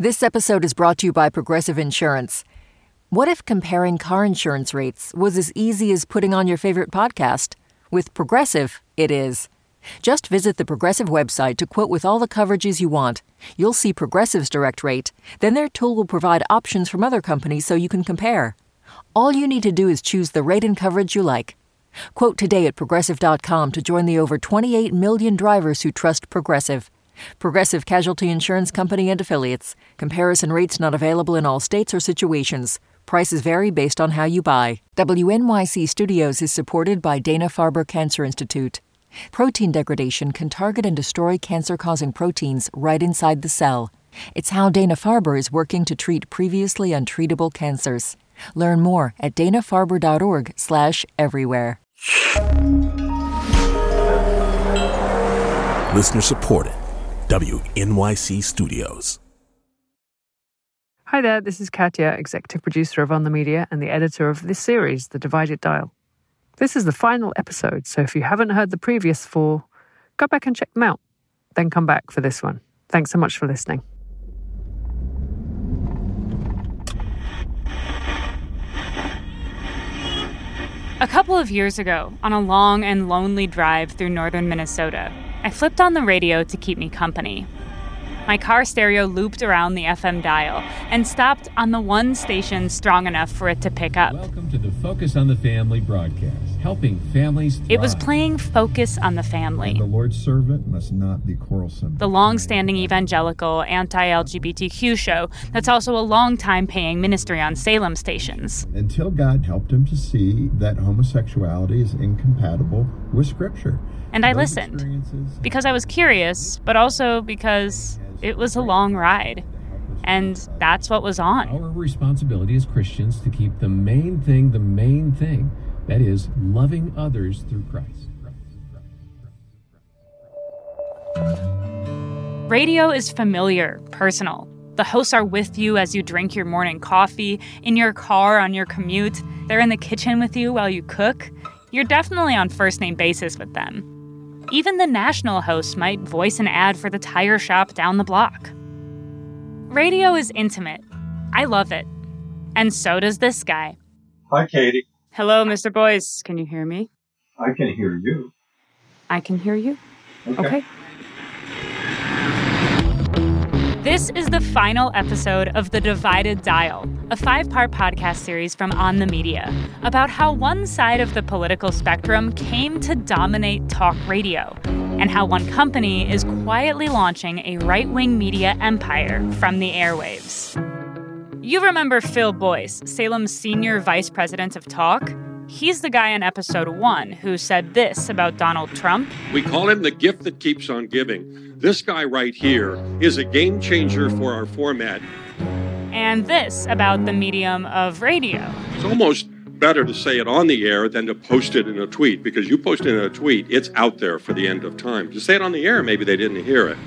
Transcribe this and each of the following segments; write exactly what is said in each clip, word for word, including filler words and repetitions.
This episode is brought to you by Progressive Insurance. What if comparing car insurance rates was as easy as putting on your favorite podcast? With Progressive, it is. Just visit the Progressive website to quote with all the coverages you want. You'll see Progressive's direct rate. Then their tool will provide options from other companies so you can compare. All you need to do is choose the rate and coverage you like. Quote today at Progressive dot com to join the over twenty-eight million drivers who trust Progressive. Progressive Casualty Insurance Company and Affiliates. Comparison rates not available in all states or situations. Prices vary based on how you buy. W N Y C Studios is supported by Dana-Farber Cancer Institute. Protein degradation can target and destroy cancer-causing proteins right inside the cell. It's how Dana-Farber is working to treat previously untreatable cancers. Learn more at dana-farber.org slash everywhere. Listener supported. W N Y C Studios. Hi there, this is Katya, executive producer of On the Media and the editor of this series, The Divided Dial. This is the final episode, so if you haven't heard the previous four, go back and check them out. Then come back for this one. Thanks so much for listening. A couple of years ago, on a long and lonely drive through northern Minnesota, I flipped on the radio to keep me company. My car stereo looped around the F M dial and stopped on the one station strong enough for it to pick up. Welcome to the Focus on the Family broadcast, helping families thrive. It was playing Focus on the Family. And the Lord's servant must not be quarrelsome. The long-standing evangelical anti-L G B T Q show that's also a long-time paying ministry on Salem stations. Until God helped him to see that homosexuality is incompatible with Scripture. And I listened, because I was curious, but also because it was a long ride. And that's what was on. Our responsibility as Christians to keep the main thing the main thing. That is, loving others through Christ. Radio is familiar, personal. The hosts are with you as you drink your morning coffee, in your car on your commute. They're in the kitchen with you while you cook. You're definitely on first-name basis with them. Even the national host might voice an ad for the tire shop down the block. Radio is intimate. I love it. And so does this guy. Hi, Katie. Hello, Mister Boyce. Can you hear me? I can hear you. I can hear you? Okay. Okay. This is the final episode of The Divided Dial, a five-part podcast series from On the Media about how one side of the political spectrum came to dominate talk radio and how one company is quietly launching a right-wing media empire from the airwaves. You remember Phil Boyce, Salem's senior vice president of talk? He's the guy in episode one who said this about Donald Trump. We call him the gift that keeps on giving. This guy right here is a game changer for our format. And this about the medium of radio. It's almost better to say it on the air than to post it in a tweet, because you post it in a tweet, it's out there for the end of time. To say it on the air, maybe they didn't hear it.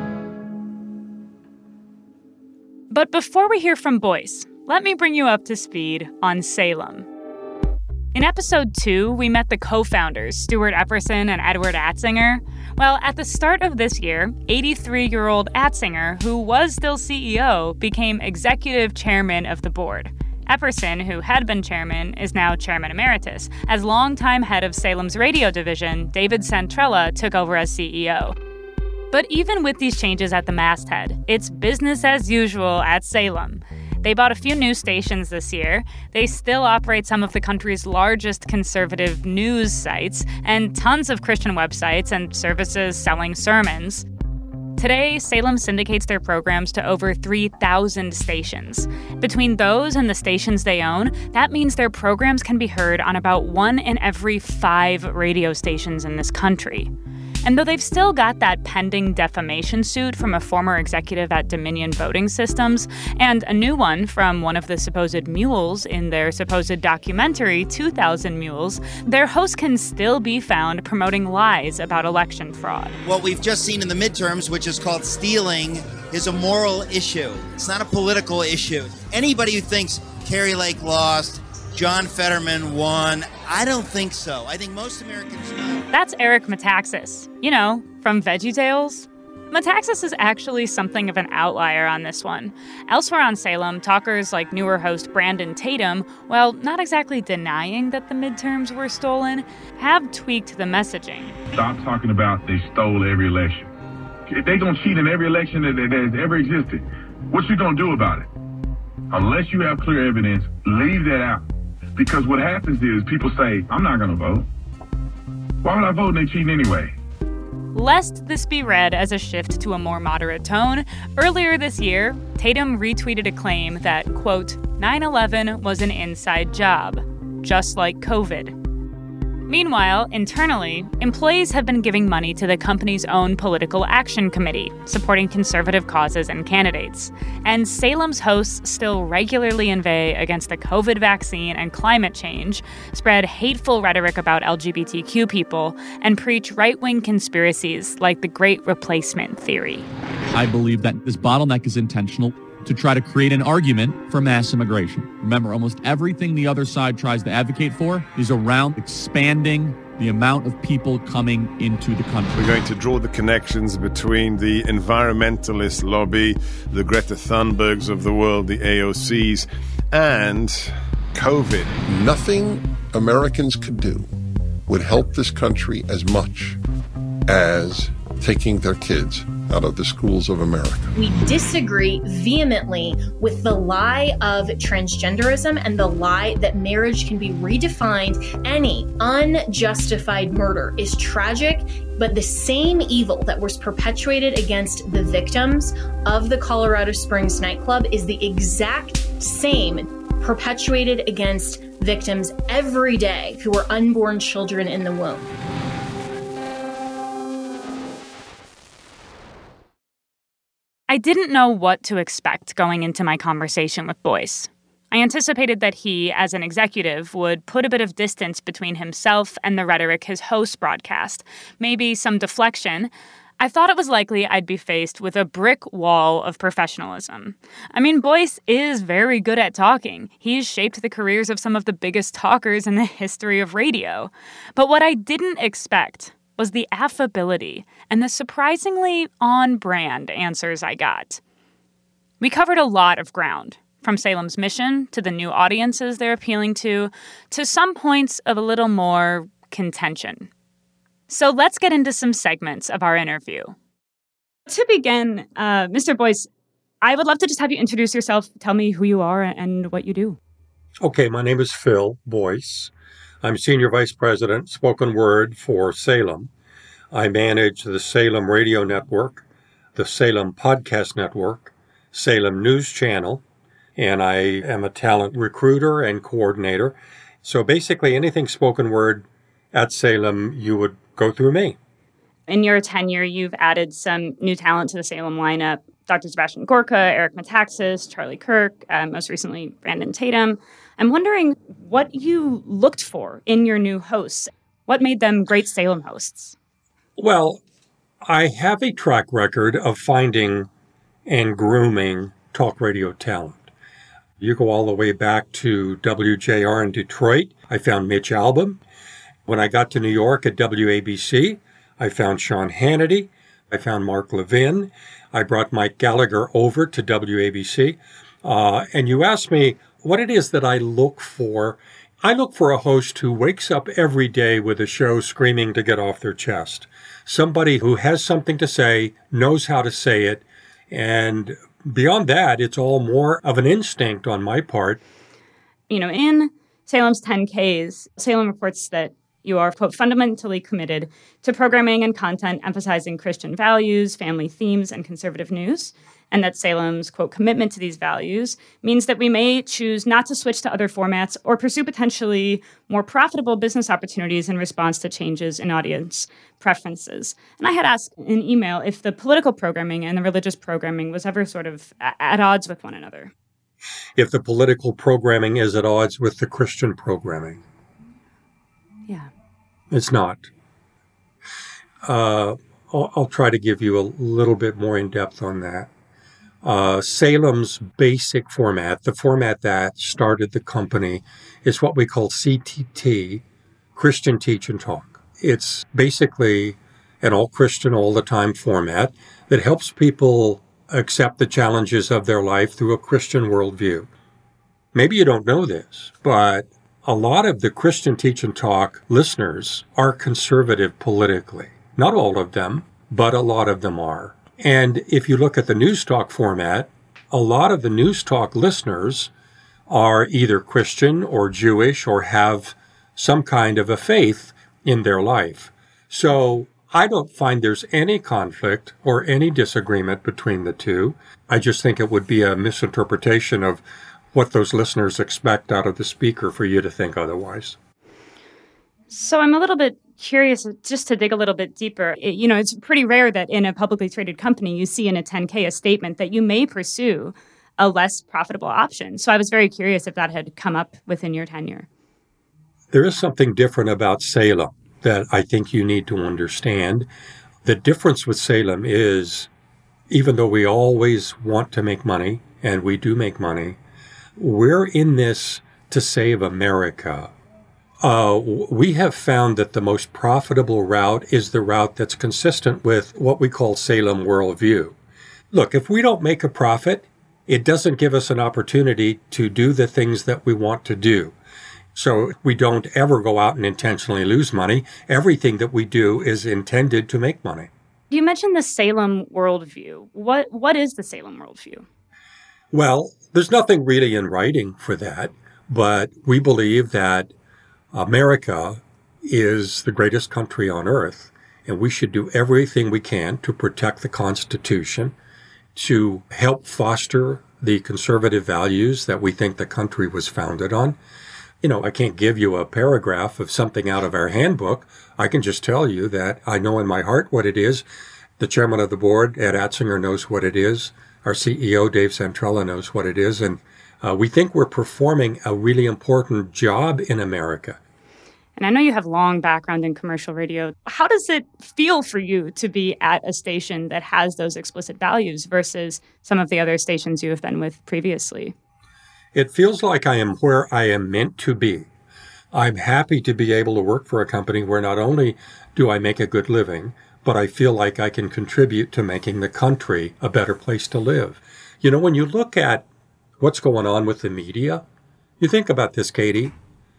But before we hear from Boyce, let me bring you up to speed on Salem. In episode two, we met the co-founders, Stuart Epperson and Edward Atzinger. Well, at the start of this year, eighty-three-year-old Atzinger, who was still C E O, became executive chairman of the board. Epperson, who had been chairman, is now chairman emeritus, as longtime head of Salem's radio division, David Santrella, took over as C E O. But even with these changes at the masthead, it's business as usual at Salem. They bought a few news stations this year. They still operate some of the country's largest conservative news sites and tons of Christian websites and services selling sermons. Today, Salem syndicates their programs to over three thousand stations. Between those and the stations they own, that means their programs can be heard on about one in every five radio stations in this country. And though they've still got that pending defamation suit from a former executive at Dominion Voting Systems, and a new one from one of the supposed mules in their supposed documentary, two thousand Mules, their hosts can still be found promoting lies about election fraud. What we've just seen in the midterms, which is called stealing, is a moral issue. It's not a political issue. Anybody who thinks Kari Lake lost, John Fetterman won, I don't think so. I think most Americans know. That's Eric Metaxas, you know, from VeggieTales. Metaxas is actually something of an outlier on this one. Elsewhere on Salem, talkers like newer host Brandon Tatum, while not exactly denying that the midterms were stolen, have tweaked the messaging. Stop talking about they stole every election. If they gonna cheat in every election that, that has ever existed, what you gonna do about it? Unless you have clear evidence, leave that out. Because what happens is people say, I'm not gonna vote. Why would I vote and they cheating anyway? Lest this be read as a shift to a more moderate tone, earlier this year, Tatum retweeted a claim that, quote, nine eleven was an inside job, just like COVID. Meanwhile, internally, employees have been giving money to the company's own political action committee, supporting conservative causes and candidates. And Salem's hosts still regularly inveigh against the COVID vaccine and climate change, spread hateful rhetoric about L G B T Q people, and preach right-wing conspiracies like the Great Replacement theory. I believe that this bottleneck is intentional to try to create an argument for mass immigration. Remember, almost everything the other side tries to advocate for is around expanding the amount of people coming into the country. We're going to draw the connections between the environmentalist lobby, the Greta Thunbergs of the world, the A O Cs, and COVID. Nothing Americans could do would help this country as much as taking their kids out of the schools of America. We disagree vehemently with the lie of transgenderism and the lie that marriage can be redefined. Any unjustified murder is tragic, but the same evil that was perpetuated against the victims of the Colorado Springs nightclub is the exact same perpetuated against victims every day who are unborn children in the womb. I didn't know what to expect going into my conversation with Boyce. I anticipated that he, as an executive, would put a bit of distance between himself and the rhetoric his hosts broadcast, maybe some deflection. I thought it was likely I'd be faced with a brick wall of professionalism. I mean, Boyce is very good at talking. He's shaped the careers of some of the biggest talkers in the history of radio. But what I didn't expect was the affability and the surprisingly on-brand answers I got. We covered a lot of ground, from Salem's mission to the new audiences they're appealing to, to some points of a little more contention. So let's get into some segments of our interview. To begin, uh, Mister Boyce, I would love to just have you introduce yourself, tell me who you are and what you do. Okay, my name is Phil Boyce. I'm Senior Vice President, Spoken Word for Salem. I manage the Salem Radio Network, the Salem Podcast Network, Salem News Channel, and I am a talent recruiter and coordinator. So basically anything spoken word at Salem, you would go through me. In your tenure, you've added some new talent to the Salem lineup. Doctor Sebastian Gorka, Eric Metaxas, Charlie Kirk, uh, most recently Brandon Tatum. I'm wondering what you looked for in your new hosts. What made them great Salem hosts? Well, I have a track record of finding and grooming talk radio talent. You go all the way back to W J R in Detroit. I found Mitch Albom. When I got to New York at W A B C, I found Sean Hannity. I found Mark Levin. I brought Mike Gallagher over to W A B C. Uh, and you asked me what it is that I look for. I look for a host who wakes up every day with a show screaming to get off their chest. Somebody who has something to say, knows how to say it, and beyond that, it's all more of an instinct on my part. You know, in Salem's ten Ks, Salem reports that you are, quote, fundamentally committed to programming and content emphasizing Christian values, family themes, and conservative news, and that Salem's, quote, commitment to these values means that we may choose not to switch to other formats or pursue potentially more profitable business opportunities in response to changes in audience preferences. And I had asked in email if the political programming and the religious programming was ever sort of at odds with one another. If the political programming is at odds with the Christian programming. Yeah. It's not. Uh, I'll, I'll try to give you a little bit more in depth on that. Uh, Salem's basic format, the format that started the company, is what we call C T T, Christian Teach and Talk. It's basically an all Christian all the time format that helps people accept the challenges of their life through a Christian worldview. Maybe you don't know this, but a lot of the Christian Teach and Talk listeners are conservative politically. Not all of them, but a lot of them are. And if you look at the News Talk format, a lot of the News Talk listeners are either Christian or Jewish or have some kind of a faith in their life. So I don't find there's any conflict or any disagreement between the two. I just think it would be a misinterpretation of what those listeners expect out of the speaker for you to think otherwise. So I'm a little bit curious, just to dig a little bit deeper. It, you know, it's pretty rare that in a publicly traded company, you see in a ten K a statement that you may pursue a less profitable option. So I was very curious if that had come up within your tenure. There is something different about Salem that I think you need to understand. The difference with Salem is, even though we always want to make money, and we do make money, we're in this to save America. Uh, we have found that the most profitable route is the route that's consistent with what we call Salem worldview. Look, if we don't make a profit, it doesn't give us an opportunity to do the things that we want to do. So we don't ever go out and intentionally lose money. Everything that we do is intended to make money. You mentioned the Salem worldview. What What is the Salem worldview? Well, there's nothing really in writing for that, but we believe that America is the greatest country on earth, and we should do everything we can to protect the Constitution, to help foster the conservative values that we think the country was founded on. You know, I can't give you a paragraph of something out of our handbook. I can just tell you that I know in my heart what it is. The chairman of the board, Ed Atzinger, knows what it is. Our C E O, Dave Santrella, knows what it is. And uh, we think we're performing a really important job in America. And I know you have long background in commercial radio. How does it feel for you to be at a station that has those explicit values versus some of the other stations you have been with previously? It feels like I am where I am meant to be. I'm happy to be able to work for a company where not only do I make a good living, but I feel like I can contribute to making the country a better place to live. You know, when you look at what's going on with the media, you think about this, Katie.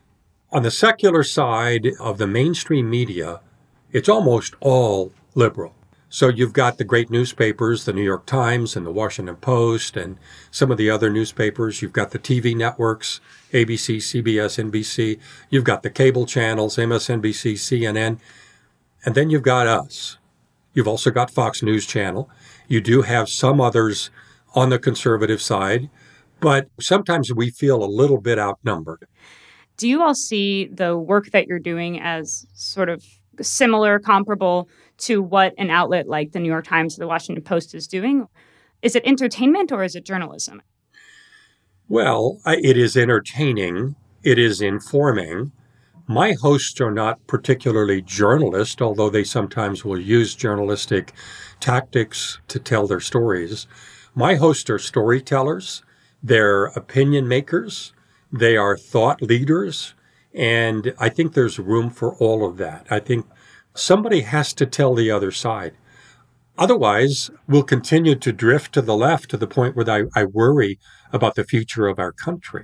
On the secular side of the mainstream media, it's almost all liberal. So you've got the great newspapers, the New York Times and the Washington Post and some of the other newspapers. You've got the T V networks, A B C, C B S, N B C. You've got the cable channels, M S N B C, C N N. And then you've got us. You've also got Fox News Channel. You do have some others on the conservative side, but sometimes we feel a little bit outnumbered. Do you all see the work that you're doing as sort of similar, comparable to what an outlet like the New York Times or the Washington Post is doing? Is it entertainment or is it journalism? Well, it is entertaining. It is informing. My hosts are not particularly journalists, although they sometimes will use journalistic tactics to tell their stories. My hosts are storytellers. They're opinion makers. They are thought leaders. And I think there's room for all of that. I think somebody has to tell the other side. Otherwise, we'll continue to drift to the left to the point where I, I worry about the future of our country.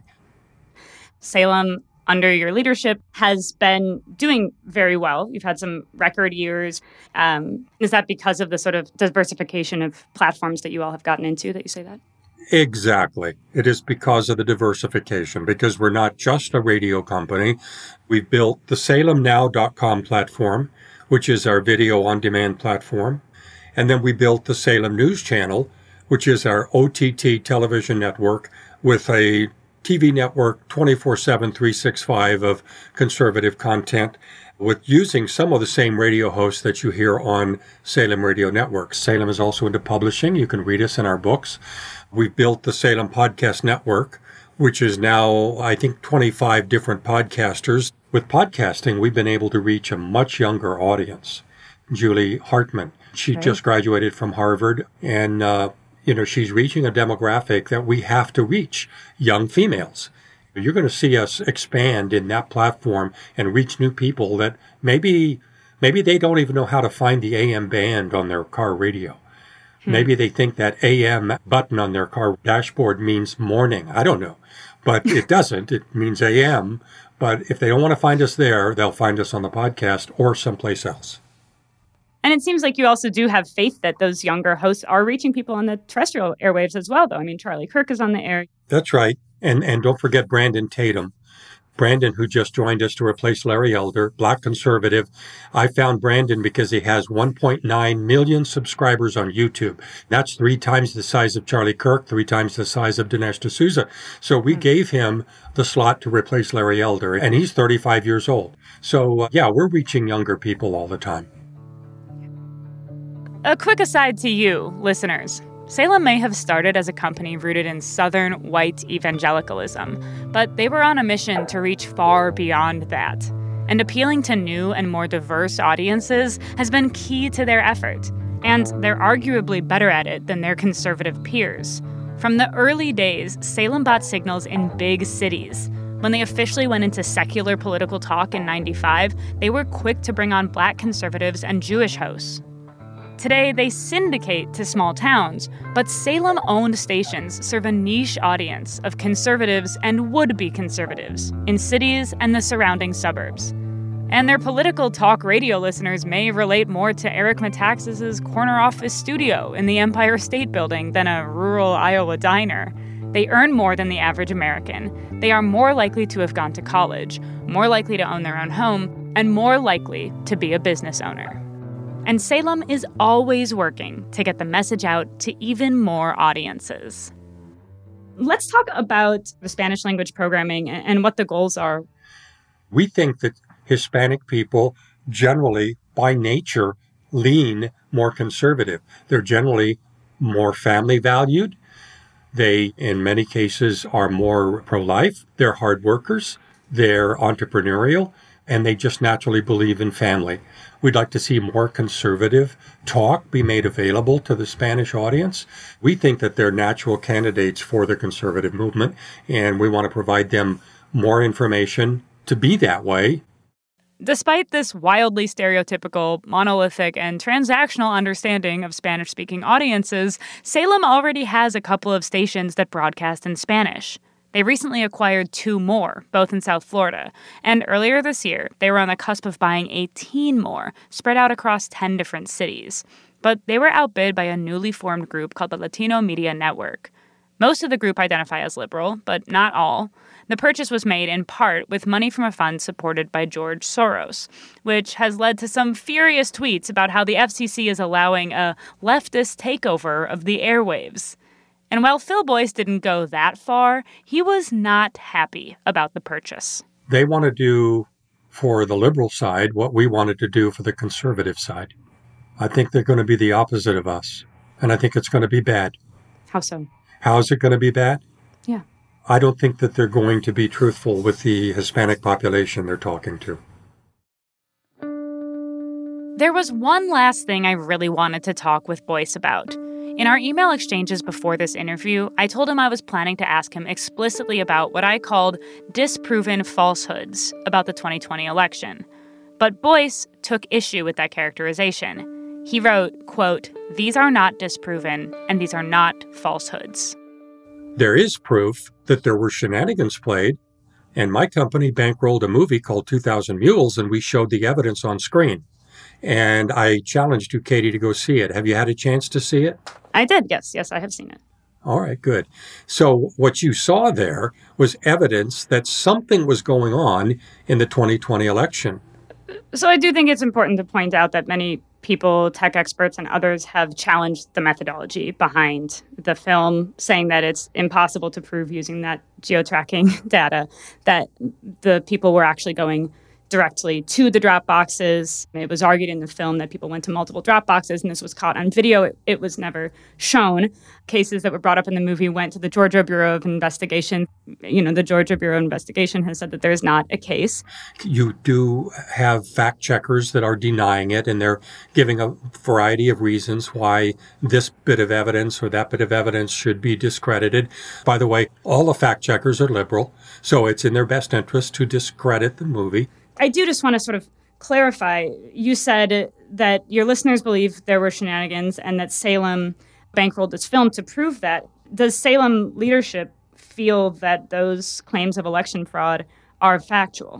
Salem, under your leadership, has been doing very well. You've had some record years. Um, is that because of the sort of diversification of platforms that you all have gotten into that you say that? Exactly. It is because of the diversification, because we're not just a radio company. We've built the Salem Now dot com platform, which is our video on-demand platform. And then we built the Salem News Channel, which is our O T T television network with a T V network twenty-four seven, three sixty-five of conservative content, with using some of the same radio hosts that you hear on Salem Radio Network. Salem is also into publishing. You can read us in our books. We've built the Salem Podcast Network, which is now, I think, twenty-five different podcasters. With podcasting, we've been able to reach a much younger audience. Julie Hartman, she right. just graduated from Harvard, and, uh, you know, she's reaching a demographic that we have to reach, young females. You're going to see us expand in that platform and reach new people that maybe Maybe they don't even know how to find the A M band on their car radio. Hmm. Maybe they think that A M button on their car dashboard means morning. I don't know. But it doesn't. It means A M. But if they don't want to find us there, they'll find us on the podcast or someplace else. And it seems like you also do have faith that those younger hosts are reaching people on the terrestrial airwaves as well, though. I mean, Charlie Kirk is on the air. That's right. And and don't forget Brandon Tatum. Brandon, who just joined us to replace Larry Elder, Black conservative. I found Brandon because he has one point nine million subscribers on YouTube. That's three times the size of Charlie Kirk, three times the size of Dinesh D'Souza. So we mm-hmm. gave him the slot to replace Larry Elder, and he's thirty-five years old. So, uh, yeah, we're reaching younger people all the time. A quick aside to you, listeners. Salem may have started as a company rooted in Southern white evangelicalism, but they were on a mission to reach far beyond that. And appealing to new and more diverse audiences has been key to their effort, and they're arguably better at it than their conservative peers. From the early days, Salem bought signals in big cities. When they officially went into secular political talk in ninety-five, they were quick to bring on Black conservatives and Jewish hosts. Today, they syndicate to small towns, but Salem-owned stations serve a niche audience of conservatives and would-be conservatives in cities and the surrounding suburbs. And their political talk radio listeners may relate more to Eric Metaxas's corner office studio in the Empire State Building than a rural Iowa diner. They earn more than the average American. They are more likely to have gone to college, more likely to own their own home, and more likely to be a business owner. And Salem is always working to get the message out to even more audiences. Let's talk about the Spanish language programming and what the goals are. We think that Hispanic people generally, by nature, lean more conservative. They're generally more family valued. They, in many cases, are more pro-life. They're hard workers. They're entrepreneurial. And they just naturally believe in family. We'd like to see more conservative talk be made available to the Spanish audience. We think that they're natural candidates for the conservative movement, and we want to provide them more information to be that way. Despite this wildly stereotypical, monolithic, and transactional understanding of Spanish-speaking audiences, Salem already has a couple of stations that broadcast in Spanish. They recently acquired two more, both in South Florida. And earlier this year, they were on the cusp of buying eighteen more, spread out across ten different cities. But they were outbid by a newly formed group called the Latino Media Network. Most of the group identify as liberal, but not all. The purchase was made in part with money from a fund supported by George Soros, which has led to some furious tweets about how the F C C is allowing a leftist takeover of the airwaves. And while Phil Boyce didn't go that far, he was not happy about the purchase. They want to do for the liberal side what we wanted to do for the conservative side. I think they're going to be the opposite of us, and I think it's going to be bad. How so? How is it going to be bad? Yeah. I don't think that they're going to be truthful with the Hispanic population they're talking to. There was one last thing I really wanted to talk with Boyce about. In our email exchanges before this interview, I told him I was planning to ask him explicitly about what I called disproven falsehoods about the twenty twenty election. But Boyce took issue with that characterization. He wrote, quote, "These are not disproven, and these are not falsehoods." There is proof that there were shenanigans played, and my company bankrolled a movie called two thousand Mules, and we showed the evidence on screen. And I challenged you, Katie, to go see it. Have you had a chance to see it? I did, yes. Yes, I have seen it. All right, good. So what you saw there was evidence that something was going on in the twenty twenty election. So I do think it's important to point out that many people, tech experts and others, have challenged the methodology behind the film, saying that it's impossible to prove using that geo-tracking data that the people were actually going directly to the drop boxes. It was argued in the film that people went to multiple drop boxes, and this was caught on video. It, it was never shown. Cases that were brought up in the movie went to the Georgia Bureau of Investigation. You know, the Georgia Bureau of Investigation has said that there's not a case. You do have fact checkers that are denying it, and they're giving a variety of reasons why this bit of evidence or that bit of evidence should be discredited. By the way, all the fact checkers are liberal, so it's in their best interest to discredit the movie. I do just want to sort of clarify, you said that your listeners believe there were shenanigans and that Salem bankrolled this film to prove that. Does Salem leadership feel that those claims of election fraud are factual?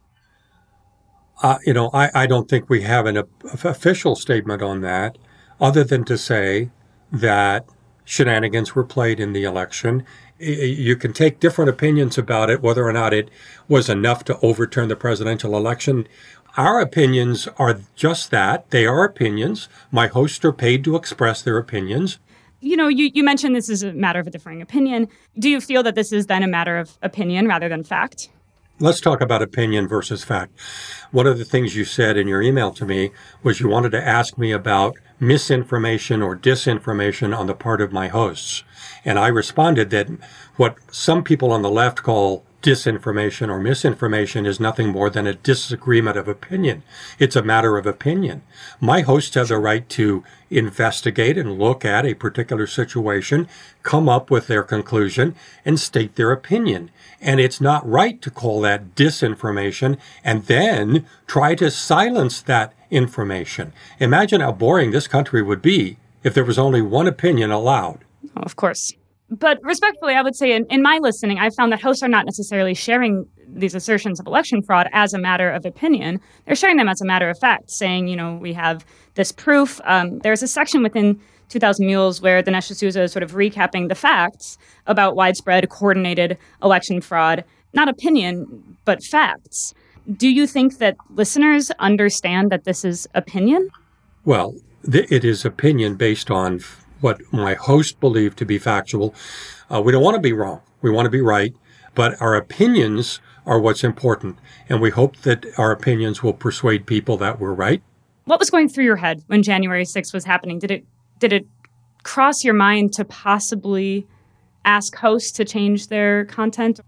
Uh, you know, I, I don't think we have an uh, official statement on that, other than to say that shenanigans were played in the election. You can take different opinions about it, whether or not it was enough to overturn the presidential election. Our opinions are just that. They are opinions. My hosts are paid to express their opinions. You know, you, you mentioned this is a matter of a differing opinion. Do you feel that this is then a matter of opinion rather than fact? Let's talk about opinion versus fact. One of the things you said in your email to me was you wanted to ask me about misinformation or disinformation on the part of my hosts. And I responded that what some people on the left call disinformation or misinformation is nothing more than a disagreement of opinion. It's a matter of opinion. My hosts have the right to investigate and look at a particular situation, come up with their conclusion, and state their opinion. And it's not right to call that disinformation and then try to silence that information. Imagine how boring this country would be if there was only one opinion allowed. Oh, of course. But respectfully, I would say in, in my listening, I found that hosts are not necessarily sharing these assertions of election fraud as a matter of opinion. They're sharing them as a matter of fact, saying, you know, we have this proof. Um, there's a section within two thousand Mules where Dinesh D'Souza is sort of recapping the facts about widespread coordinated election fraud, not opinion, but facts. Do you think that listeners understand that this is opinion? Well, th- it is opinion based on f- what my host believed to be factual. Uh, we don't want to be wrong. We want to be right. But our opinions are what's important. And we hope that our opinions will persuade people that we're right. What was going through your head when January sixth was happening? Did it did it cross your mind to possibly ask hosts to change their content?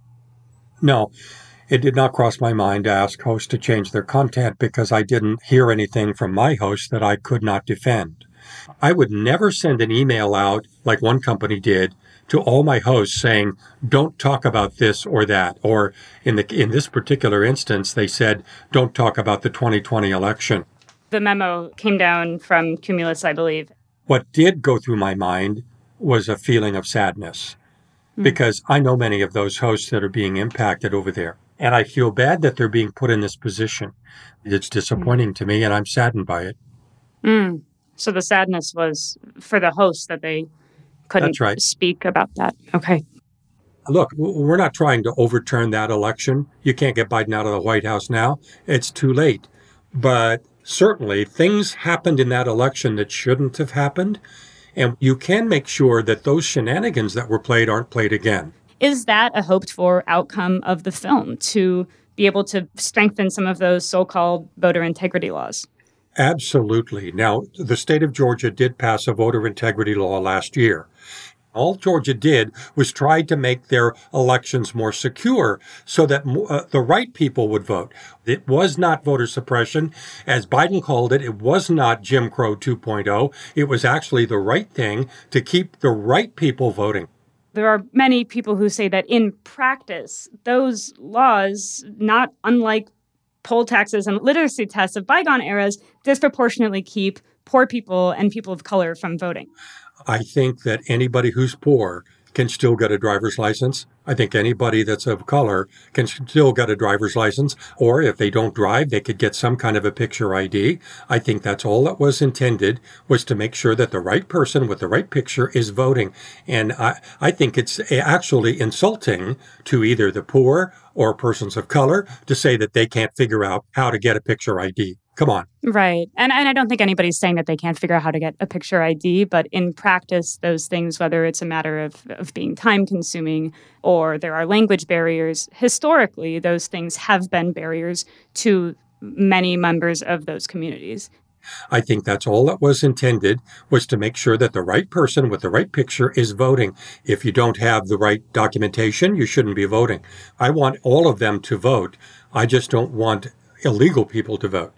No, it did not cross my mind to ask hosts to change their content because I didn't hear anything from my host that I could not defend. I would never send an email out like one company did to all my hosts saying, don't talk about this or that. Or in the in this particular instance, they said, don't talk about the twenty twenty election. The memo came down from Cumulus, I believe. What did go through my mind was a feeling of sadness mm. because I know many of those hosts that are being impacted over there. And I feel bad that they're being put in this position. It's disappointing mm. to me, and I'm saddened by it. Mm. So the sadness was for the hosts that they couldn't That's right. speak about that. Okay. Look, we're not trying to overturn that election. You can't get Biden out of the White House now. It's too late. But certainly things happened in that election that shouldn't have happened. And you can make sure that those shenanigans that were played aren't played again. Is that a hoped-for outcome of the film, to be able to strengthen some of those so-called voter integrity laws? Absolutely. Now, the state of Georgia did pass a voter integrity law last year. All Georgia did was try to make their elections more secure so that uh, the right people would vote. It was not voter suppression. As Biden called it, it was not Jim Crow two point oh. It was actually the right thing to keep the right people voting. There are many people who say that in practice, those laws, not unlike poll taxes and literacy tests of bygone eras, disproportionately keep poor people and people of color from voting. I think that anybody who's poor can still get a driver's license. I think anybody that's of color can still get a driver's license. Or if they don't drive, they could get some kind of a picture I D. I think that's all that was intended, was to make sure that the right person with the right picture is voting. And I, I think it's actually insulting to either the poor or persons of color to say that they can't figure out how to get a picture I D. Come on. Right. And, and I don't think anybody's saying that they can't figure out how to get a picture I D, but in practice, those things, whether it's a matter of, of being time consuming or there are language barriers, historically, those things have been barriers to many members of those communities. I think that's all that was intended, was to make sure that the right person with the right picture is voting. If you don't have the right documentation, you shouldn't be voting. I want all of them to vote. I just don't want illegal people to vote.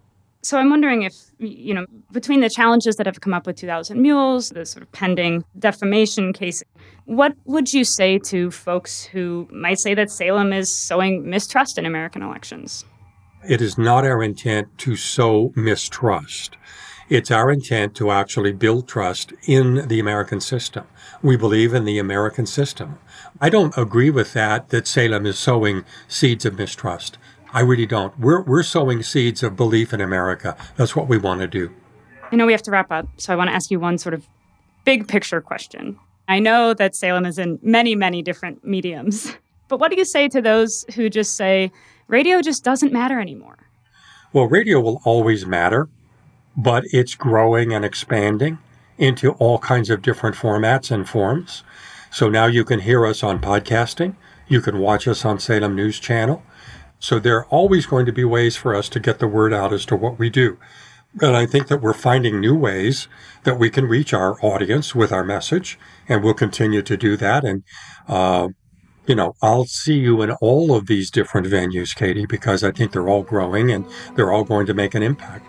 So I'm wondering if, you know, between the challenges that have come up with two thousand Mules, the sort of pending defamation case, what would you say to folks who might say that Salem is sowing mistrust in American elections? It is not our intent to sow mistrust. It's our intent to actually build trust in the American system. We believe in the American system. I don't agree with that, that Salem is sowing seeds of mistrust. I really don't. We're, we're sowing seeds of belief in America. That's what we want to do. I know we have to wrap up, so I want to ask you one sort of big picture question. I know that Salem is in many, many different mediums, but what do you say to those who just say, radio just doesn't matter anymore? Well, radio will always matter, but it's growing and expanding into all kinds of different formats and forms. So now you can hear us on podcasting. You can watch us on Salem News Channel. So there are always going to be ways for us to get the word out as to what we do. And I think that we're finding new ways that we can reach our audience with our message, and we'll continue to do that. And, uh, you know, I'll see you in all of these different venues, Katie, because I think they're all growing and they're all going to make an impact.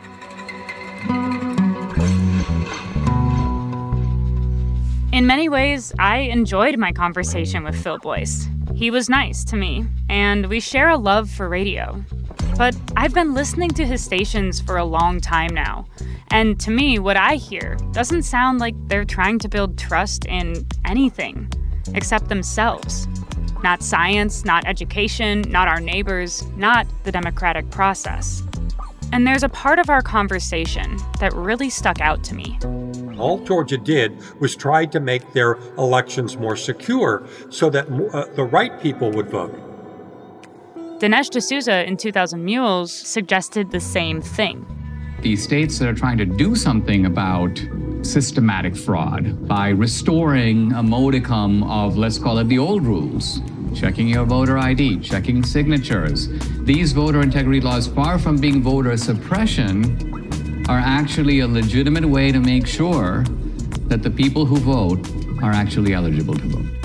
In many ways, I enjoyed my conversation with Phil Boyce. He was nice to me, and we share a love for radio. But I've been listening to his stations for a long time now, and to me, what I hear doesn't sound like they're trying to build trust in anything except themselves. Not science, not education, not our neighbors, not the democratic process. And there's a part of our conversation that really stuck out to me. All Georgia did was try to make their elections more secure so that uh, the right people would vote. Dinesh D'Souza in two thousand Mules suggested the same thing. The states that are trying to do something about systematic fraud by restoring a modicum of, let's call it the old rules, checking your voter I D, checking signatures. These voter integrity laws, far from being voter suppression, are actually a legitimate way to make sure that the people who vote are actually eligible to vote.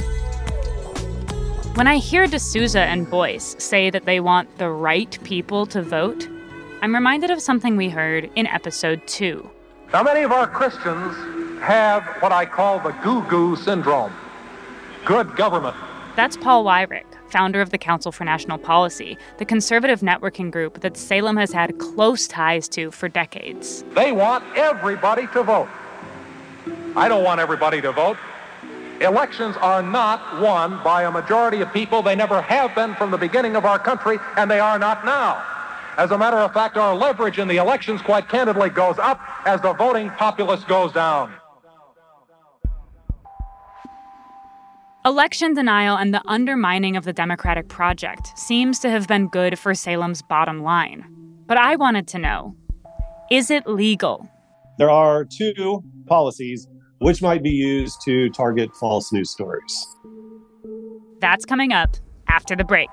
When I hear D'Souza and Boyce say that they want the right people to vote, I'm reminded of something we heard in episode two. Now, many of our Christians have what I call the goo-goo syndrome. Good government. That's Paul Weyrich, founder of the Council for National Policy, the conservative networking group that Salem has had close ties to for decades. They want everybody to vote. I don't want everybody to vote. Elections are not won by a majority of people. They never have been from the beginning of our country, and they are not now. As a matter of fact, our leverage in the elections, quite candidly, goes up as the voting populace goes down. Election denial and the undermining of the Democratic project seems to have been good for Salem's bottom line. But I wanted to know, is it legal? There are two policies which might be used to target false news stories. That's coming up after the break.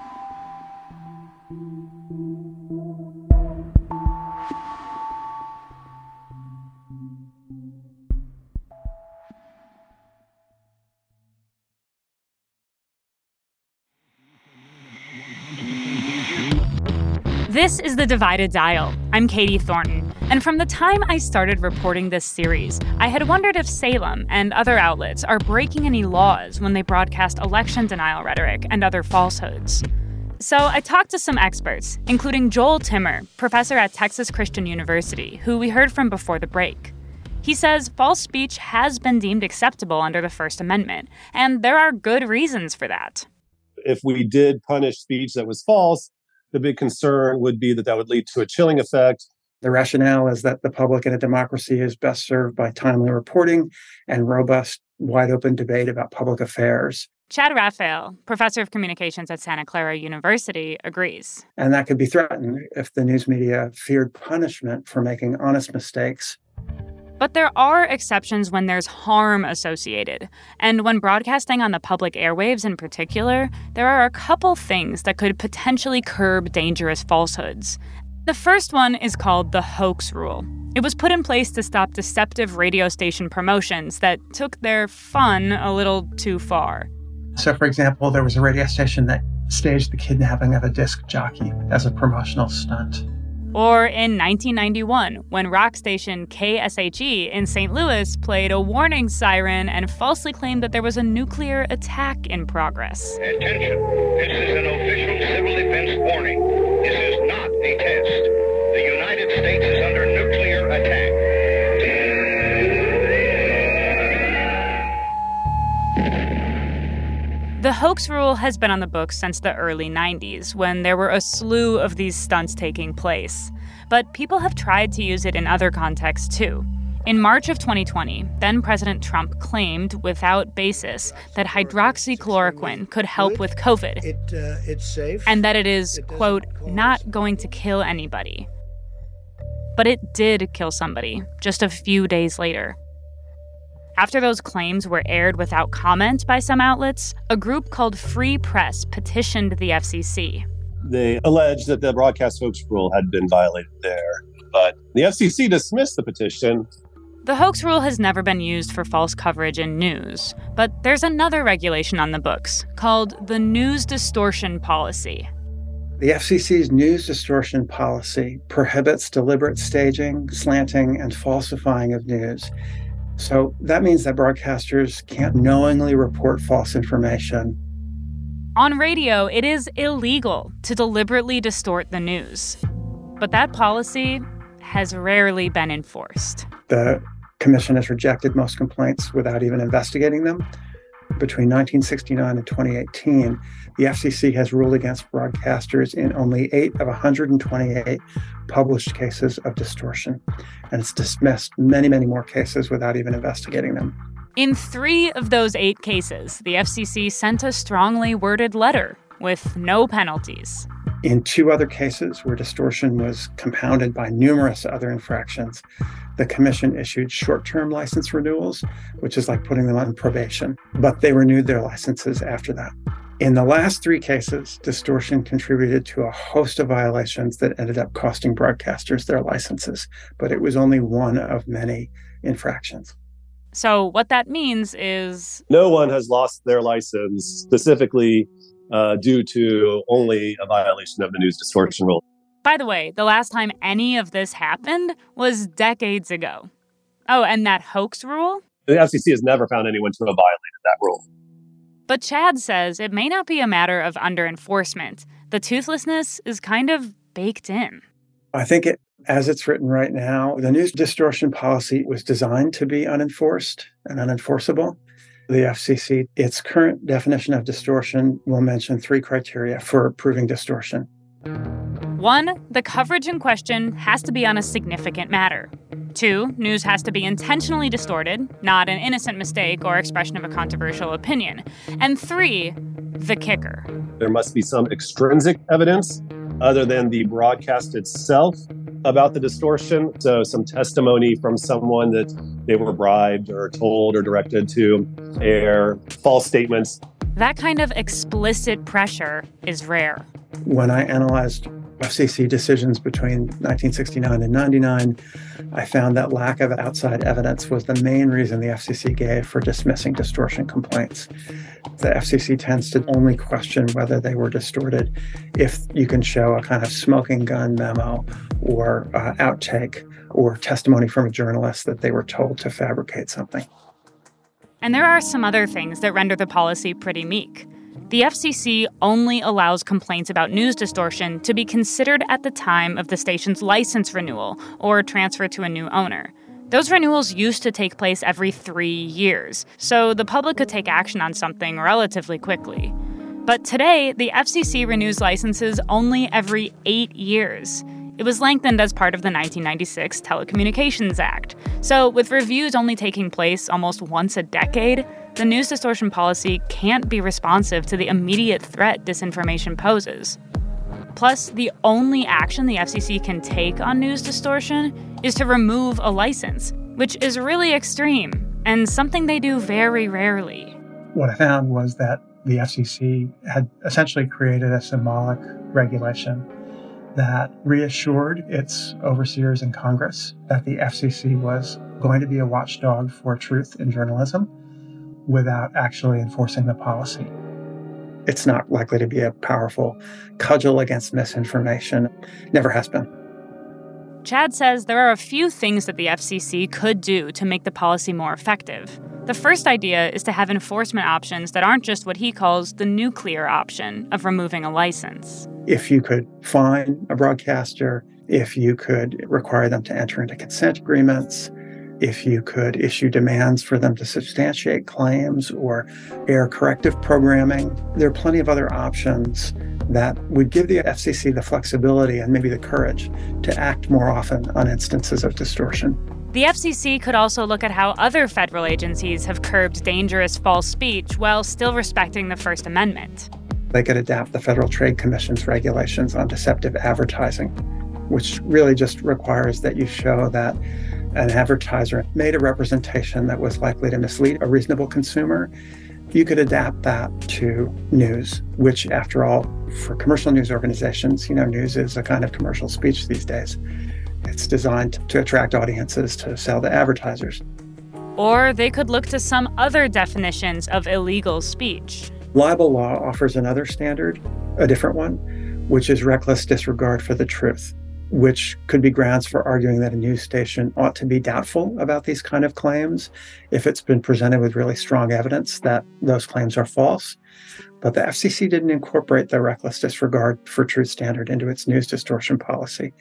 This is The Divided Dial. I'm Katie Thornton, and from the time I started reporting this series, I had wondered if Salem and other outlets are breaking any laws when they broadcast election denial rhetoric and other falsehoods. So I talked to some experts, including Joel Timmer, professor at Texas Christian University, who we heard from before the break. He says false speech has been deemed acceptable under the First Amendment, and there are good reasons for that. If we did punish speech that was false, the big concern would be that that would lead to a chilling effect. The rationale is that the public in a democracy is best served by timely reporting and robust, wide-open debate about public affairs. Chad Raphael, professor of communications at Santa Clara University, agrees. And that could be threatened if the news media feared punishment for making honest mistakes. But there are exceptions when there's harm associated. And when broadcasting on the public airwaves in particular, there are a couple things that could potentially curb dangerous falsehoods. The first one is called the hoax rule. It was put in place to stop deceptive radio station promotions that took their fun a little too far. So, for example, there was a radio station that staged the kidnapping of a disc jockey as a promotional stunt. Or in nineteen ninety-one, when rock station K S H E in Saint Louis played a warning siren and falsely claimed that there was a nuclear attack in progress. Attention, this is an official civil defense warning. This is not a test. The United States is under nuclear attack. The hoax rule has been on the books since the early nineties, when there were a slew of these stunts taking place. But people have tried to use it in other contexts, too. In March of twenty twenty, then-President Trump claimed, without basis, that hydroxychloroquine could help with COVID. It, uh, it's safe. And that it is, quote, not going to kill anybody. But it did kill somebody, just a few days later. After those claims were aired without comment by some outlets, a group called Free Press petitioned the F C C. They alleged that the broadcast hoax rule had been violated there, but the F C C dismissed the petition. The hoax rule has never been used for false coverage in news, but there's another regulation on the books called the News Distortion Policy. The F C C's news distortion policy prohibits deliberate staging, slanting, and falsifying of news. So that means that broadcasters can't knowingly report false information. On radio, it is illegal to deliberately distort the news. But that policy has rarely been enforced. The commission has rejected most complaints without even investigating them. Between nineteen sixty-nine and twenty eighteen, the F C C has ruled against broadcasters in only eight of one hundred twenty-eight published cases of distortion, and it's dismissed many, many more cases without even investigating them. In three of those eight cases, the F C C sent a strongly worded letter with no penalties. In two other cases where distortion was compounded by numerous other infractions, the commission issued short-term license renewals, which is like putting them on probation, but they renewed their licenses after that. In the last three cases, distortion contributed to a host of violations that ended up costing broadcasters their licenses, but it was only one of many infractions. So what that means is... no one has lost their license specifically uh, due to only a violation of the news distortion rule. By the way, the last time any of this happened was decades ago. Oh, and that hoax rule? The F C C has never found anyone to have violated that rule. But Chad says it may not be a matter of under-enforcement. The toothlessness is kind of baked in. I think it, as it's written right now, the news distortion policy was designed to be unenforced and unenforceable. The F C C, its current definition of distortion, will mention three criteria for proving distortion. One, the coverage in question has to be on a significant matter. Two, news has to be intentionally distorted, not an innocent mistake or expression of a controversial opinion. And three, the kicker. There must be some extrinsic evidence other than the broadcast itself about the distortion. So some testimony from someone that they were bribed or told or directed to air false statements. That kind of explicit pressure is rare. When I analyzed F C C decisions between nineteen sixty-nine and ninety-nine, I found that lack of outside evidence was the main reason the F C C gave for dismissing distortion complaints. The F C C tends to only question whether they were distorted if you can show a kind of smoking gun memo or uh, outtake or testimony from a journalist that they were told to fabricate something. And there are some other things that render the policy pretty meek. The F C C only allows complaints about news distortion to be considered at the time of the station's license renewal or transfer to a new owner. Those renewals used to take place every three years, so the public could take action on something relatively quickly. But today, the F C C renews licenses only every eight years. It was lengthened as part of the nineteen ninety-six Telecommunications Act. So with reviews only taking place almost once a decade, the news distortion policy can't be responsive to the immediate threat disinformation poses. Plus, the only action the F C C can take on news distortion is to remove a license, which is really extreme and something they do very rarely. What I found was that the F C C had essentially created a symbolic regulation that reassured its overseers in Congress that the F C C was going to be a watchdog for truth in journalism without actually enforcing the policy. It's not likely to be a powerful cudgel against misinformation. Never has been. Chad says there are a few things that the F C C could do to make the policy more effective. The first idea is to have enforcement options that aren't just what he calls the nuclear option of removing a license. If you could fine a broadcaster, if you could require them to enter into consent agreements, if you could issue demands for them to substantiate claims or air corrective programming, there are plenty of other options that would give the F C C the flexibility and maybe the courage to act more often on instances of distortion. The F C C could also look at how other federal agencies have curbed dangerous false speech while still respecting the First Amendment. They could adapt the Federal Trade Commission's regulations on deceptive advertising, which really just requires that you show that an advertiser made a representation that was likely to mislead a reasonable consumer. You could adapt that to news, which, after all, for commercial news organizations, you know, news is a kind of commercial speech these days. It's designed to attract audiences to sell to advertisers. Or they could look to some other definitions of illegal speech. Libel law offers another standard, a different one, which is reckless disregard for the truth, which could be grounds for arguing that a news station ought to be doubtful about these kind of claims if it's been presented with really strong evidence that those claims are false. But the F C C didn't incorporate the reckless disregard for truth standard into its news distortion policy.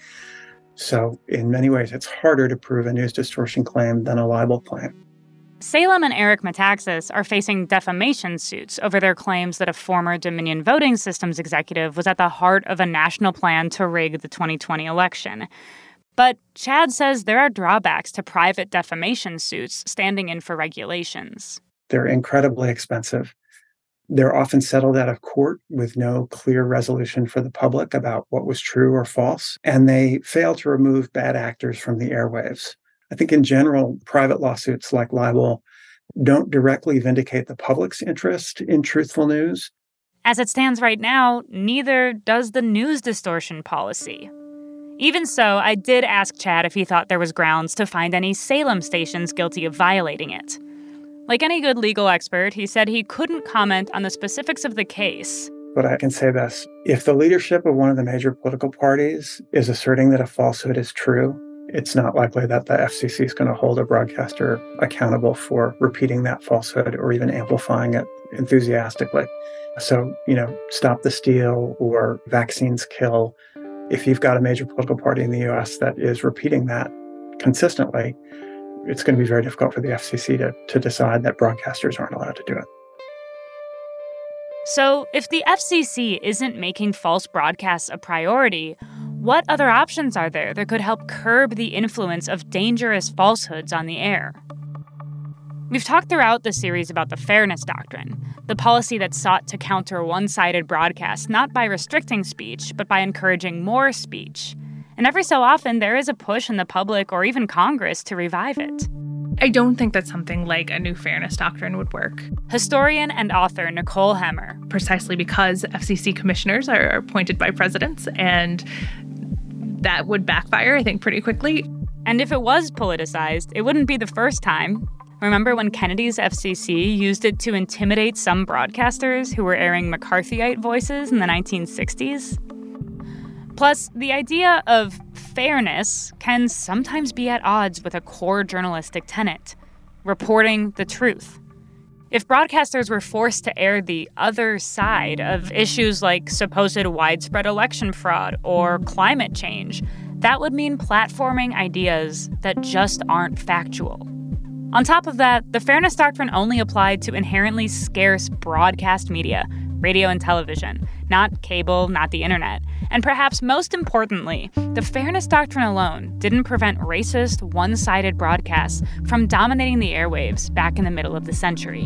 So in many ways, it's harder to prove a news distortion claim than a libel claim. Salem and Eric Metaxas are facing defamation suits over their claims that a former Dominion Voting Systems executive was at the heart of a national plan to rig the twenty twenty election. But Chad says there are drawbacks to private defamation suits standing in for regulations. They're incredibly expensive. They're often settled out of court with no clear resolution for the public about what was true or false, and they fail to remove bad actors from the airwaves. I think in general, private lawsuits like libel don't directly vindicate the public's interest in truthful news. As it stands right now, neither does the news distortion policy. Even so, I did ask Chad if he thought there was grounds to find any Salem stations guilty of violating it. Like any good legal expert, he said he couldn't comment on the specifics of the case. But I can say this. If the leadership of one of the major political parties is asserting that a falsehood is true, it's not likely that the F C C is going to hold a broadcaster accountable for repeating that falsehood or even amplifying it enthusiastically. So, you know, Stop the Steal or Vaccines Kill. If you've got a major political party in the U S that is repeating that consistently, it's going to be very difficult for the F C C to, to decide that broadcasters aren't allowed to do it. So if the F C C isn't making false broadcasts a priority, what other options are there that could help curb the influence of dangerous falsehoods on the air? We've talked throughout the series about the Fairness Doctrine, the policy that sought to counter one-sided broadcasts not by restricting speech, but by encouraging more speech. And every so often, there is a push in the public or even Congress to revive it. I don't think that something like a new fairness doctrine would work. Historian and author Nicole Hemmer. Precisely because F C C commissioners are appointed by presidents, and that would backfire, I think, pretty quickly. And if it was politicized, it wouldn't be the first time. Remember when Kennedy's F C C used it to intimidate some broadcasters who were airing McCarthyite voices in the nineteen sixties? Plus, the idea of fairness can sometimes be at odds with a core journalistic tenet, reporting the truth. If broadcasters were forced to air the other side of issues like supposed widespread election fraud or climate change, that would mean platforming ideas that just aren't factual. On top of that, the Fairness Doctrine only applied to inherently scarce broadcast media, radio and television, not cable, not the internet. And perhaps most importantly, the Fairness Doctrine alone didn't prevent racist, one-sided broadcasts from dominating the airwaves back in the middle of the century.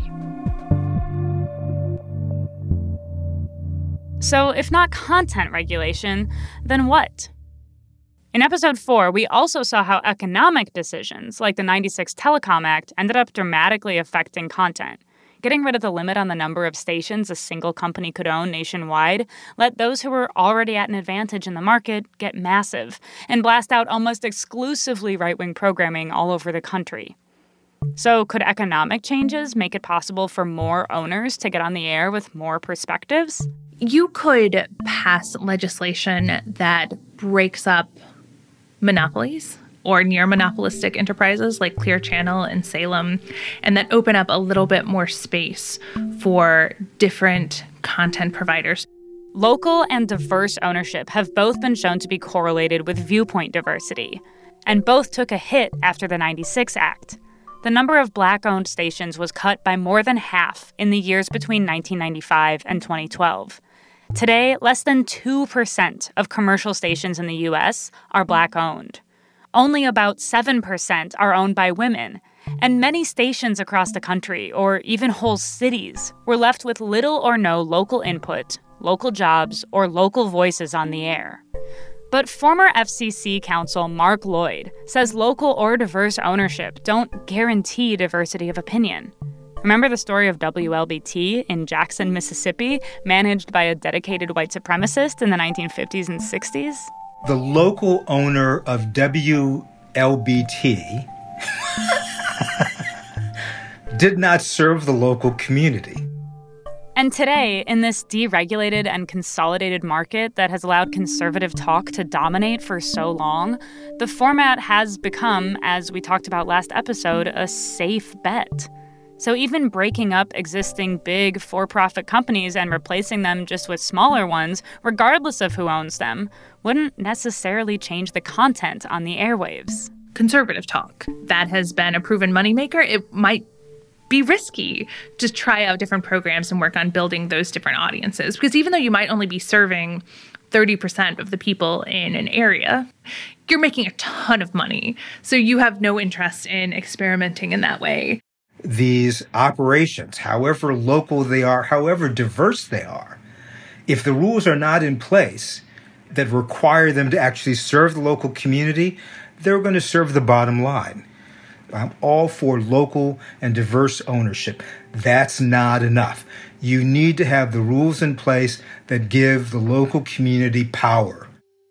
So if not content regulation, then what? In episode four, we also saw how economic decisions, like the ninety-six Telecom Act, ended up dramatically affecting content. Getting rid of the limit on the number of stations a single company could own nationwide let those who were already at an advantage in the market get massive and blast out almost exclusively right-wing programming all over the country. So could economic changes make it possible for more owners to get on the air with more perspectives? You could pass legislation that breaks up monopolies or near monopolistic enterprises like Clear Channel and Salem, and that open up a little bit more space for different content providers. Local and diverse ownership have both been shown to be correlated with viewpoint diversity, and both took a hit after the ninety-six Act. The number of Black-owned stations was cut by more than half in the years between nineteen ninety-five and twenty twelve. Today, less than two percent of commercial stations in the U S are Black-owned. Only about seven percent are owned by women, and many stations across the country, or even whole cities, were left with little or no local input, local jobs, or local voices on the air. But former F C C counsel Mark Lloyd says local or diverse ownership don't guarantee diversity of opinion. Remember the story of W L B T in Jackson, Mississippi, managed by a dedicated white supremacist in the nineteen fifties and sixties? The local owner of W L B T did not serve the local community. And today, in this deregulated and consolidated market that has allowed conservative talk to dominate for so long, the format has become, as we talked about last episode, a safe bet. So even breaking up existing big for-profit companies and replacing them just with smaller ones, regardless of who owns them, wouldn't necessarily change the content on the airwaves. Conservative talk, that has been a proven moneymaker. It might be risky to try out different programs and work on building those different audiences. Because even though you might only be serving thirty percent of the people in an area, you're making a ton of money. So you have no interest in experimenting in that way. These operations, however local they are, however diverse they are, if the rules are not in place that require them to actually serve the local community, they're going to serve the bottom line. I'm all for local and diverse ownership. That's not enough. You need to have the rules in place that give the local community power.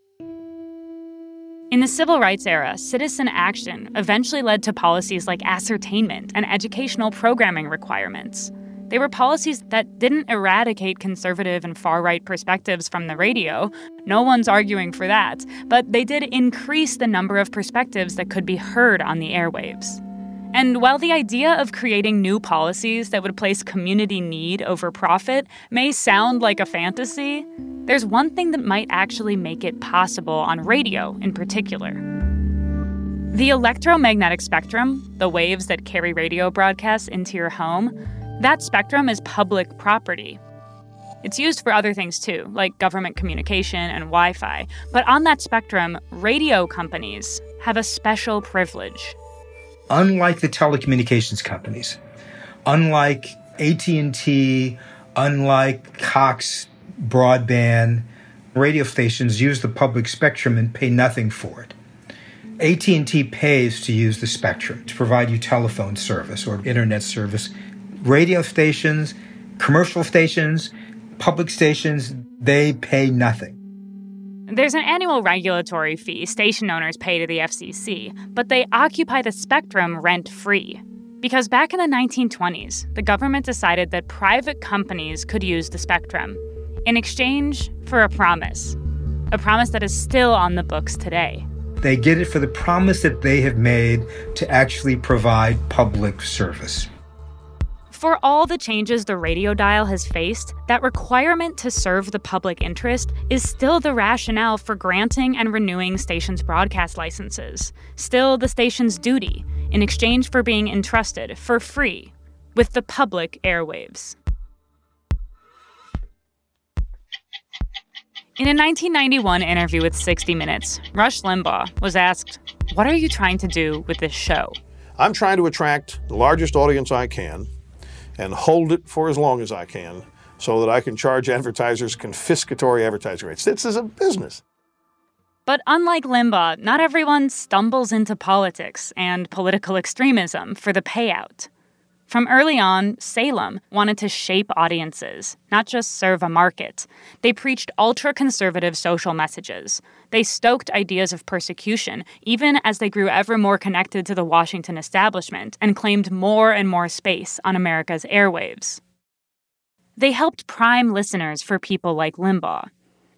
In the civil rights era, citizen action eventually led to policies like ascertainment and educational programming requirements. They were policies that didn't eradicate conservative and far-right perspectives from the radio. No one's arguing for that. But they did increase the number of perspectives that could be heard on the airwaves. And while the idea of creating new policies that would place community need over profit may sound like a fantasy, there's one thing that might actually make it possible on radio in particular. The electromagnetic spectrum, the waves that carry radio broadcasts into your home, that spectrum is public property. It's used for other things too, like government communication and Wi-Fi. But on that spectrum, radio companies have a special privilege. Unlike the telecommunications companies, unlike A T and T, unlike Cox Broadband, radio stations use the public spectrum and pay nothing for it. A T and T pays to use the spectrum to provide you telephone service or internet service. Radio stations, commercial stations, public stations, they pay nothing. There's an annual regulatory fee station owners pay to the F C C, but they occupy the spectrum rent-free. Because back in the nineteen twenties, the government decided that private companies could use the spectrum in exchange for a promise, a promise that is still on the books today. They get it for the promise that they have made to actually provide public service. For all the changes the radio dial has faced, that requirement to serve the public interest is still the rationale for granting and renewing stations' broadcast licenses, still the station's duty, in exchange for being entrusted for free with the public airwaves. In a nineteen ninety-one interview with sixty minutes, Rush Limbaugh was asked, "What are you trying to do with this show?" I'm trying to attract the largest audience I can and hold it for as long as I can so that I can charge advertisers confiscatory advertising rates. This is a business. But unlike Limbaugh, not everyone stumbles into politics and political extremism for the payout. From early on, Salem wanted to shape audiences, not just serve a market. They preached ultra-conservative social messages. They stoked ideas of persecution, even as they grew ever more connected to the Washington establishment and claimed more and more space on America's airwaves. They helped prime listeners for people like Limbaugh.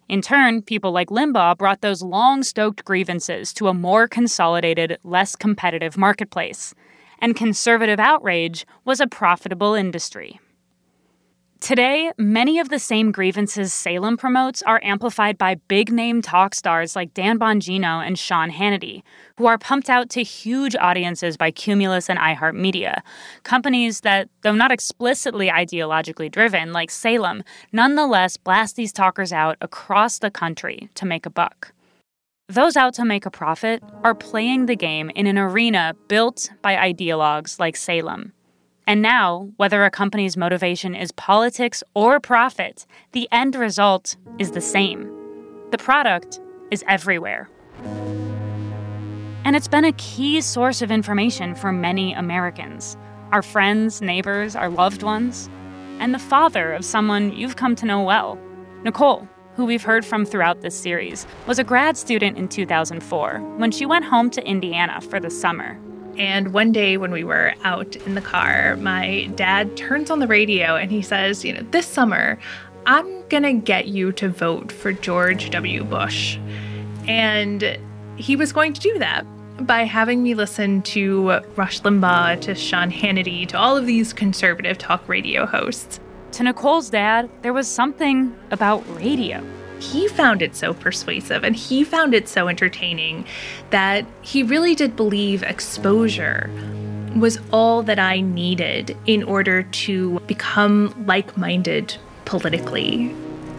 In turn, people like Limbaugh brought those long-stoked grievances to a more consolidated, less competitive marketplace. And conservative outrage was a profitable industry. Today, many of the same grievances Salem promotes are amplified by big-name talk stars like Dan Bongino and Sean Hannity, who are pumped out to huge audiences by Cumulus and iHeartMedia, companies that, though not explicitly ideologically driven like Salem, nonetheless blast these talkers out across the country to make a buck. Those out to make a profit are playing the game in an arena built by ideologues like Salem. And now, whether a company's motivation is politics or profit, the end result is the same. The product is everywhere. And it's been a key source of information for many Americans, our friends, neighbors, our loved ones, and the father of someone you've come to know well. Nicole, who we've heard from throughout this series, was a grad student in two thousand four when she went home to Indiana for the summer. And one day when we were out in the car, my dad turns on the radio and he says, you know, this summer, I'm gonna get you to vote for George W. Bush. And he was going to do that by having me listen to Rush Limbaugh, to Sean Hannity, to all of these conservative talk radio hosts. To Nicole's dad, there was something about radio. He found it so persuasive and he found it so entertaining that he really did believe exposure was all that I needed in order to become like-minded politically.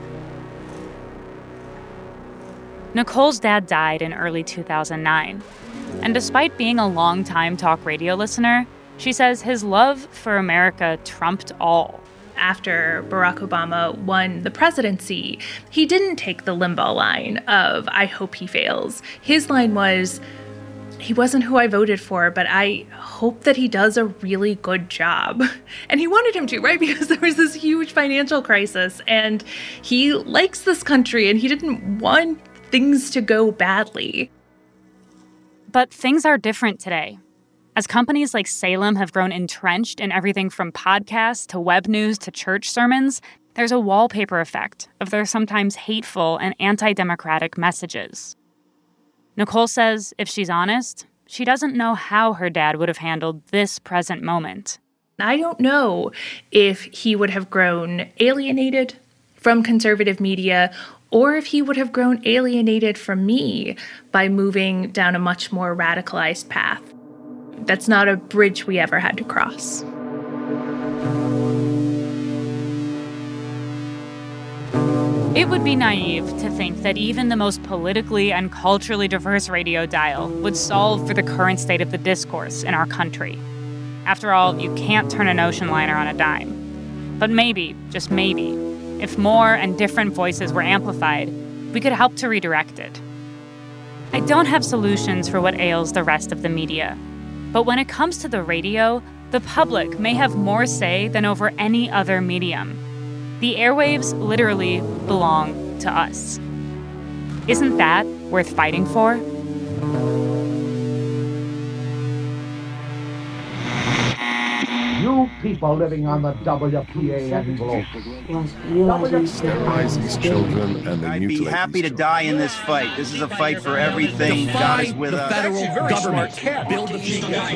Nicole's dad died in early two thousand nine. And despite being a long-time talk radio listener, she says his love for America trumped all. After Barack Obama won the presidency, he didn't take the Limbaugh line of, I hope he fails. His line was, he wasn't who I voted for, but I hope that he does a really good job. And he wanted him to, right? Because there was this huge financial crisis, and he likes this country, and he didn't want things to go badly. But things are different today. As companies like Salem have grown entrenched in everything from podcasts to web news to church sermons, there's a wallpaper effect of their sometimes hateful and anti-democratic messages. Nicole says, if she's honest, she doesn't know how her dad would have handled this present moment. I don't know if he would have grown alienated from conservative media or if he would have grown alienated from me by moving down a much more radicalized path. That's not a bridge we ever had to cross. It would be naive to think that even the most politically and culturally diverse radio dial would solve for the current state of the discourse in our country. After all, you can't turn an ocean liner on a dime. But maybe, just maybe, if more and different voices were amplified, we could help to redirect it. I don't have solutions for what ails the rest of the media. But when it comes to the radio, the public may have more say than over any other medium. The airwaves literally belong to us. Isn't that worth fighting for? You people living on the W P A envelope. Sterilize these children and they I'd mutilate be happy to these die in this fight. This is a fight for everything. God is with us. federal government. Build the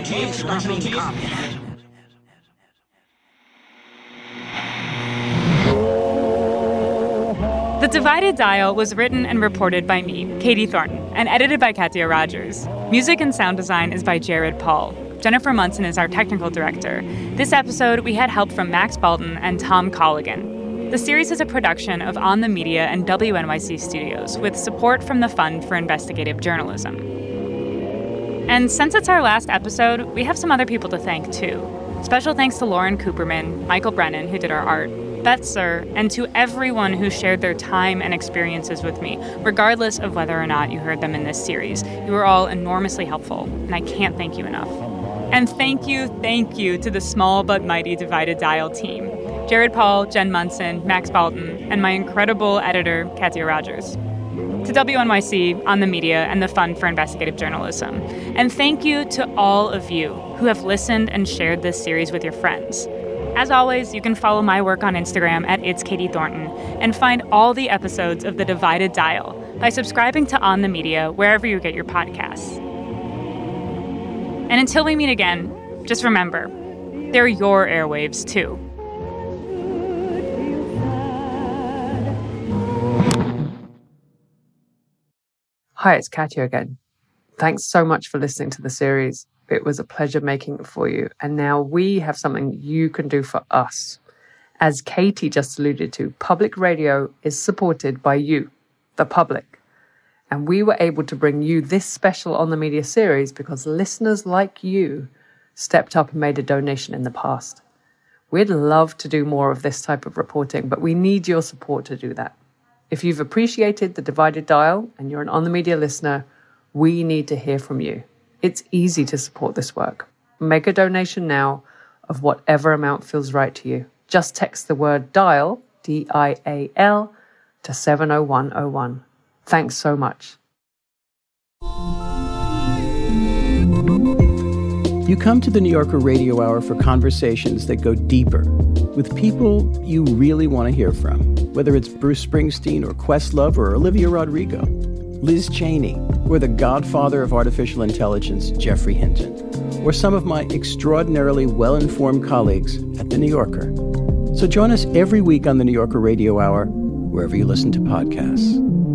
The Divided Dial was written and reported by me, Katie Thornton, and edited by Katia Rogers. Music and sound design is by Jared Paul. Jennifer Munson is our technical director. This episode, we had help from Max Balton and Tom Colligan. The series is a production of On the Media and W N Y C Studios, with support from the Fund for Investigative Journalism. And since it's our last episode, we have some other people to thank, too. Special thanks to Lauren Cooperman, Michael Brennan, who did our art, Beth Sir, and to everyone who shared their time and experiences with me, regardless of whether or not you heard them in this series. You were all enormously helpful, and I can't thank you enough. And thank you, thank you to the small but mighty Divided Dial team. Jared Paul, Jen Munson, Max Balton, and my incredible editor, Katia Rogers. To W N Y C, On the Media, and the Fund for Investigative Journalism. And thank you to all of you who have listened and shared this series with your friends. As always, you can follow my work on Instagram at It's Katie Thornton and find all the episodes of The Divided Dial by subscribing to On the Media wherever you get your podcasts. And until we meet again, just remember, they're your airwaves too. Hi, it's Katya again. Thanks so much for listening to the series. It was a pleasure making it for you. And now we have something you can do for us. As Katie just alluded to, public radio is supported by you, the public. And we were able to bring you this special On the Media series because listeners like you stepped up and made a donation in the past. We'd love to do more of this type of reporting, but we need your support to do that. If you've appreciated The Divided Dial and you're an On the Media listener, we need to hear from you. It's easy to support this work. Make a donation now of whatever amount feels right to you. Just text the word DIAL, D I A L, to seven oh one oh one. Thanks so much. You come to the New Yorker Radio Hour for conversations that go deeper with people you really want to hear from, whether it's Bruce Springsteen or Questlove or Olivia Rodrigo, Liz Cheney, or the godfather of artificial intelligence, Jeffrey Hinton, or some of my extraordinarily well-informed colleagues at The New Yorker. So join us every week on the New Yorker Radio Hour, wherever you listen to podcasts.